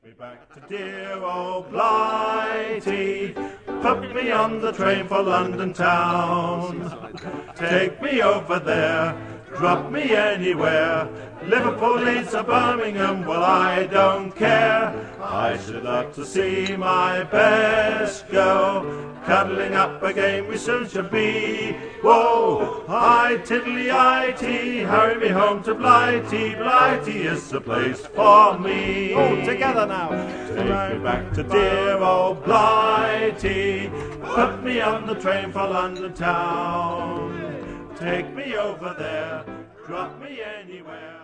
Me back to dear old Blighty, put me on the train for London town. Take me over there, drop me anywhere, Liverpool, Leeds or Birmingham, well I don't care. I should love to see my best girl cuddling up again, we soon shall be. Whoa, I tiddly-I-T, hurry me home to Blighty. Blighty is the place for me. All together now. Take me back to dear old Blighty, put me on the train for London town. Take me over there, drop me anywhere.